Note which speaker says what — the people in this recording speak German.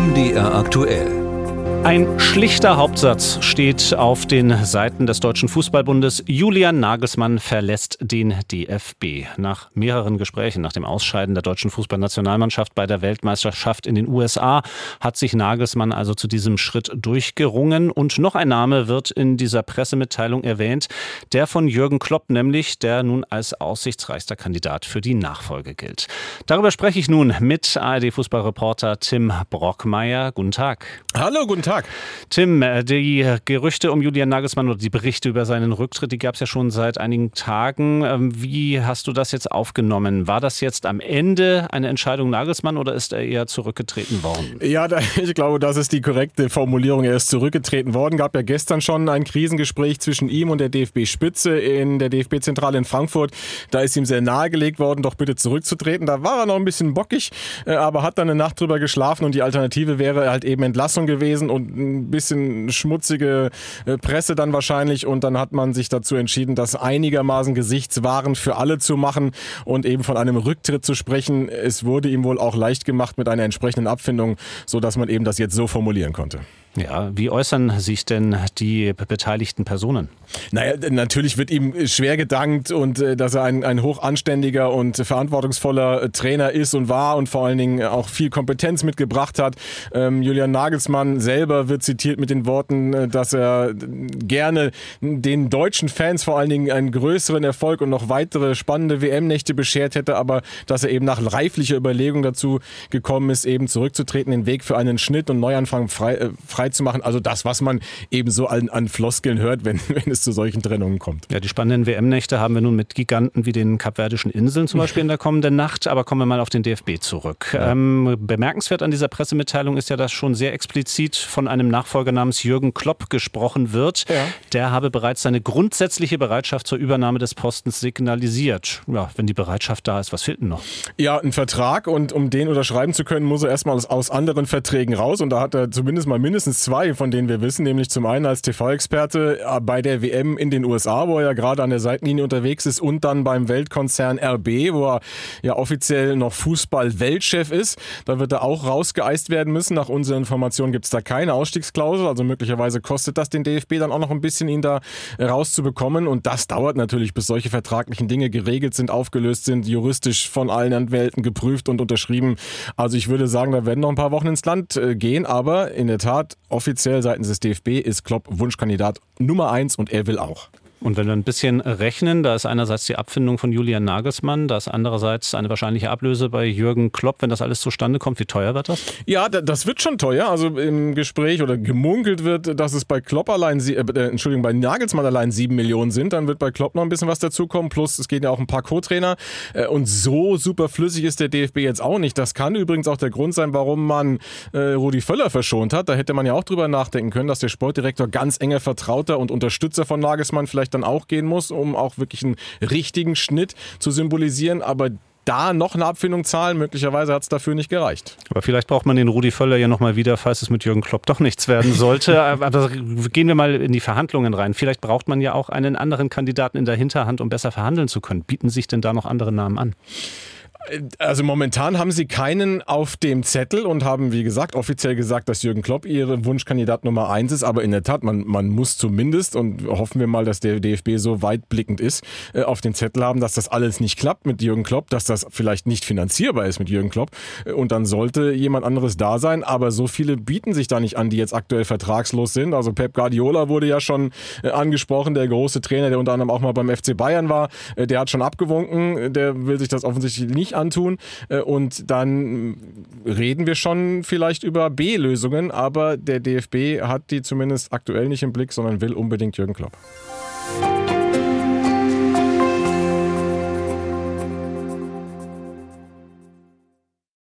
Speaker 1: MDR aktuell.
Speaker 2: Ein schlichter Hauptsatz steht auf den Seiten des Deutschen Fußballbundes. Julian Nagelsmann verlässt den DFB. Nach mehreren Gesprächen nach dem Ausscheiden der deutschen Fußballnationalmannschaft bei der Weltmeisterschaft in den USA hat sich Nagelsmann also zu diesem Schritt durchgerungen. Und noch ein Name wird in dieser Pressemitteilung erwähnt, der von Jürgen Klopp nämlich, der nun als aussichtsreichster Kandidat für die Nachfolge gilt. Darüber spreche ich nun mit ARD-Fußballreporter Tim Brockmeier. Guten Tag.
Speaker 3: Hallo, guten Tag.
Speaker 2: Tim, die Gerüchte um Julian Nagelsmann oder die Berichte über seinen Rücktritt, die gab es ja schon seit einigen Tagen. Wie hast du das jetzt aufgenommen? War das jetzt am Ende eine Entscheidung Nagelsmann oder ist er eher zurückgetreten worden?
Speaker 3: Ja, ich glaube, das ist die korrekte Formulierung. Er ist zurückgetreten worden. Gab ja gestern schon ein Krisengespräch zwischen ihm und der DFB-Spitze in der DFB-Zentrale in Frankfurt. Da ist ihm sehr nahegelegt worden, doch bitte zurückzutreten. Da war er noch ein bisschen bockig, aber hat dann eine Nacht drüber geschlafen und die Alternative wäre halt eben Entlassung gewesen und ein bisschen schmutzige Presse dann wahrscheinlich, und dann hat man sich dazu entschieden, das einigermaßen gesichtswahrend für alle zu machen und eben von einem Rücktritt zu sprechen. Es wurde ihm wohl auch leicht gemacht mit einer entsprechenden Abfindung, sodass man eben das jetzt so formulieren konnte.
Speaker 2: Ja, wie äußern sich denn die beteiligten Personen?
Speaker 3: Naja, natürlich wird ihm schwer gedankt und dass er ein hochanständiger und verantwortungsvoller Trainer ist und war und vor allen Dingen auch viel Kompetenz mitgebracht hat. Julian Nagelsmann selber wird zitiert mit den Worten, dass er gerne den deutschen Fans vor allen Dingen einen größeren Erfolg und noch weitere spannende WM-Nächte beschert hätte, aber dass er eben nach reiflicher Überlegung dazu gekommen ist, eben zurückzutreten, den Weg für einen Schnitt und Neuanfang frei zu machen. Also das, was man eben so an Floskeln hört, wenn es zu solchen Trennungen kommt.
Speaker 2: Ja, die spannenden WM-Nächte haben wir nun mit Giganten wie den Kapverdischen Inseln zum Beispiel in der kommenden Nacht. Aber kommen wir mal auf den DFB zurück. Ja. Bemerkenswert an dieser Pressemitteilung ist ja, dass schon sehr explizit von einem Nachfolger namens Jürgen Klopp gesprochen wird. Ja. Der habe bereits seine grundsätzliche Bereitschaft zur Übernahme des Postens signalisiert. Ja, wenn die Bereitschaft da ist, was fehlt denn noch? Ja,
Speaker 3: ein Vertrag, und um den unterschreiben zu können, muss er erstmal aus anderen Verträgen raus, und da hat er zumindest mindestens zwei, von denen wir wissen, nämlich zum einen als TV-Experte bei der WM in den USA, wo er ja gerade an der Seitenlinie unterwegs ist, und dann beim Weltkonzern RB, wo er ja offiziell noch Fußball-Weltchef ist. Da wird er auch rausgeeist werden müssen. Nach unseren Informationen gibt es da keine Ausstiegsklausel, also möglicherweise kostet das den DFB dann auch noch ein bisschen, ihn da rauszubekommen, und das dauert natürlich, bis solche vertraglichen Dinge geregelt sind, aufgelöst sind, juristisch von allen Anwälten geprüft und unterschrieben. Also ich würde sagen, da werden noch ein paar Wochen ins Land gehen, aber in der Tat, offiziell seitens des DFB ist Klopp Wunschkandidat Nummer 1 und er will auch.
Speaker 2: Und wenn wir ein bisschen rechnen, da ist einerseits die Abfindung von Julian Nagelsmann, da ist andererseits eine wahrscheinliche Ablöse bei Jürgen Klopp. Wenn das alles zustande kommt, wie teuer wird das?
Speaker 3: Ja, das wird schon teuer. Also im Gespräch oder gemunkelt wird, dass es bei Klopp bei Nagelsmann allein 7 Millionen sind. Dann wird bei Klopp noch ein bisschen was dazukommen. Plus es gehen ja auch ein paar Co-Trainer. Und so super flüssig ist der DFB jetzt auch nicht. Das kann übrigens auch der Grund sein, warum man Rudi Völler verschont hat. Da hätte man ja auch drüber nachdenken können, dass der Sportdirektor ganz enger Vertrauter und Unterstützer von Nagelsmann vielleicht dann auch gehen muss, um auch wirklich einen richtigen Schnitt zu symbolisieren, aber da noch eine Abfindung zahlen, möglicherweise hat es dafür nicht gereicht.
Speaker 2: Aber vielleicht braucht man den Rudi Völler ja nochmal wieder, falls es mit Jürgen Klopp doch nichts werden sollte. Aber gehen wir mal in die Verhandlungen rein. Vielleicht braucht man ja auch einen anderen Kandidaten in der Hinterhand, um besser verhandeln zu können. Bieten sich denn da noch andere Namen an?
Speaker 3: Also momentan haben sie keinen auf dem Zettel und haben, wie gesagt, offiziell gesagt, dass Jürgen Klopp ihre Wunschkandidat Nummer 1 ist. Aber in der Tat, man muss zumindest, und hoffen wir mal, dass der DFB so weitblickend ist, auf dem Zettel haben, dass das alles nicht klappt mit Jürgen Klopp, dass das vielleicht nicht finanzierbar ist mit Jürgen Klopp. Und dann sollte jemand anderes da sein. Aber so viele bieten sich da nicht an, die jetzt aktuell vertragslos sind. Also Pep Guardiola wurde ja schon angesprochen, der große Trainer, der unter anderem auch mal beim FC Bayern war. Der hat schon abgewunken. Der will sich das offensichtlich nicht antun, und dann reden wir schon vielleicht über B-Lösungen, aber der DFB hat die zumindest aktuell nicht im Blick, sondern will unbedingt Jürgen Klopp.